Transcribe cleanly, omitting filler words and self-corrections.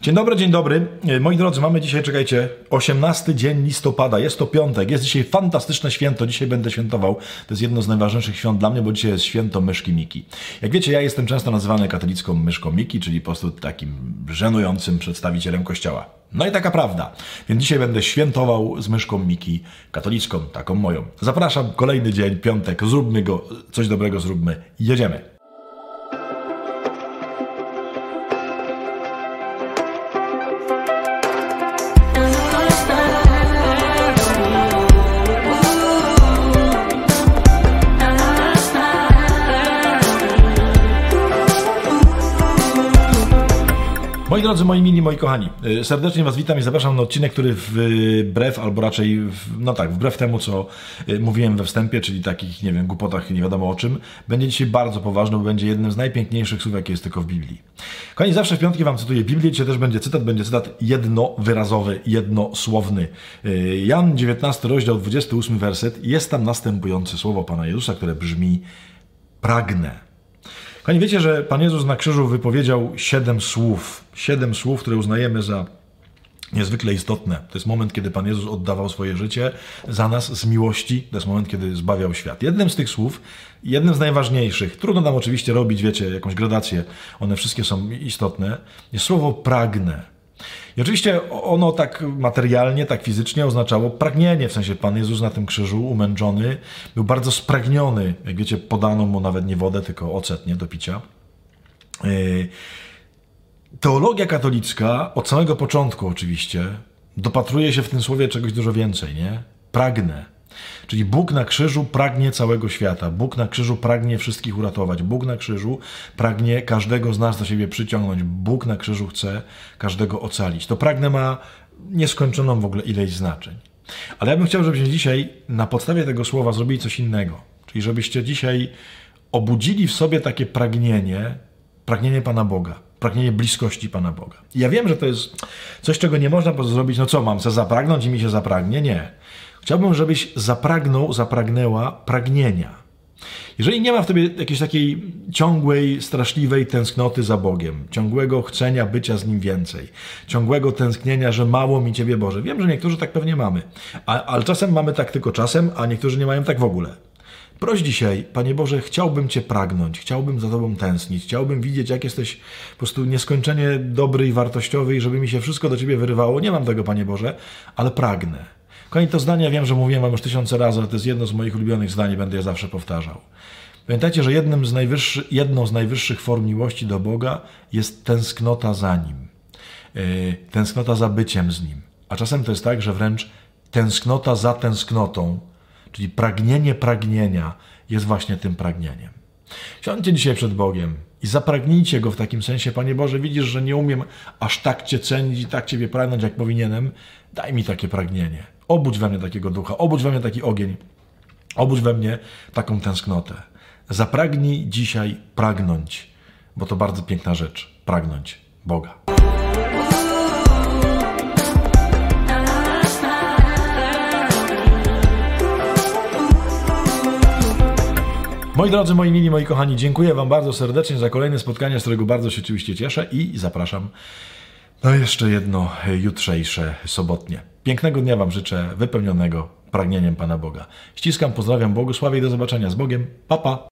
Dzień dobry. Moi drodzy, mamy dzisiaj, czekajcie, 18 dzień listopada, jest to piątek, jest dzisiaj fantastyczne święto, dzisiaj będę świętował. To jest jedno z najważniejszych świąt dla mnie, bo dzisiaj jest święto myszki Miki. Jak wiecie, ja jestem często nazywany katolicką myszką Miki, czyli po prostu takim żenującym przedstawicielem kościoła. No i taka prawda. Więc dzisiaj będę świętował z myszką Miki, katolicką, taką moją. Zapraszam, kolejny dzień, piątek, zróbmy go, coś dobrego zróbmy, jedziemy. Moi drodzy, moi mili, moi kochani, serdecznie Was witam i zapraszam na odcinek, który wbrew, albo raczej, wbrew temu, co mówiłem we wstępie, czyli takich, nie wiem, głupotach, nie wiadomo o czym, będzie dzisiaj bardzo poważny, bo będzie jednym z najpiękniejszych słów, jakie jest tylko w Biblii. Kochani, zawsze w piątki Wam cytuję Biblię, dzisiaj też będzie cytat jednowyrazowy, jednosłowny. Jan 19, rozdział 28, werset, jest tam następujące słowo Pana Jezusa, które brzmi: pragnę. Kochani, wiecie, że Pan Jezus na krzyżu wypowiedział 7 słów, które uznajemy za niezwykle istotne. To jest moment, kiedy Pan Jezus oddawał swoje życie za nas z miłości. To jest moment, kiedy zbawiał świat. Jednym z tych słów, jednym z najważniejszych, trudno nam oczywiście robić, wiecie, jakąś gradację, one wszystkie są istotne, jest słowo pragnę. I oczywiście ono tak materialnie, tak fizycznie oznaczało pragnienie, w sensie Pan Jezus na tym krzyżu, umęczony, był bardzo spragniony. Jak wiecie, podano mu nawet nie wodę, tylko ocet, nie, do picia. Teologia katolicka od samego początku oczywiście dopatruje się w tym słowie czegoś dużo więcej, nie? Pragnę. Czyli Bóg na krzyżu pragnie całego świata. Bóg na krzyżu pragnie wszystkich uratować. Bóg na krzyżu pragnie każdego z nas do siebie przyciągnąć. Bóg na krzyżu chce każdego ocalić. To pragnę ma nieskończoną w ogóle ileś znaczeń. Ale ja bym chciał, żebyśmy dzisiaj na podstawie tego słowa zrobili coś innego. Czyli żebyście dzisiaj obudzili w sobie takie pragnienie Pana Boga. Pragnienie bliskości Pana Boga. I ja wiem, że to jest coś, czego nie można po prostu zrobić. No co, mam chcę zapragnąć i mi się zapragnie? Nie. Chciałbym, żebyś zapragnęła pragnienia. Jeżeli nie ma w tobie jakiejś takiej ciągłej, straszliwej tęsknoty za Bogiem, ciągłego chcenia bycia z Nim więcej, ciągłego tęsknienia, że mało mi Ciebie, Boże. Wiem, że niektórzy tak pewnie mamy, ale czasem mamy tak tylko czasem, a niektórzy nie mają tak w ogóle. Proś dzisiaj, Panie Boże, chciałbym Cię pragnąć, chciałbym za Tobą tęsknić, chciałbym widzieć, jak jesteś po prostu nieskończenie dobry i wartościowy i żeby mi się wszystko do Ciebie wyrywało. Nie mam tego, Panie Boże, ale pragnę. Kochani, to zdanie, ja wiem, że mówiłem Wam już 1000 razy, ale to jest jedno z moich ulubionych zdań, będę je zawsze powtarzał. Pamiętajcie, że jedną z najwyższych form miłości do Boga jest tęsknota za Nim. Tęsknota za byciem z Nim. A czasem to jest tak, że wręcz tęsknota za tęsknotą, czyli pragnienie pragnienia jest właśnie tym pragnieniem. Siądźcie dzisiaj przed Bogiem i zapragnijcie Go w takim sensie: Panie Boże, widzisz, że nie umiem aż tak Cię cenić i tak Ciebie pragnąć, jak powinienem. Daj mi takie pragnienie. Obudź we mnie takiego ducha, obudź we mnie taki ogień, obudź we mnie taką tęsknotę. Zapragnij dzisiaj pragnąć, bo to bardzo piękna rzecz, pragnąć Boga. Moi drodzy, moi mili, moi kochani, dziękuję Wam bardzo serdecznie za kolejne spotkanie, z którego bardzo się oczywiście cieszę i zapraszam na jeszcze jedno jutrzejsze sobotnie. Pięknego dnia Wam życzę, wypełnionego pragnieniem Pana Boga. Ściskam, pozdrawiam, błogosławię i do zobaczenia z Bogiem. Pa, pa!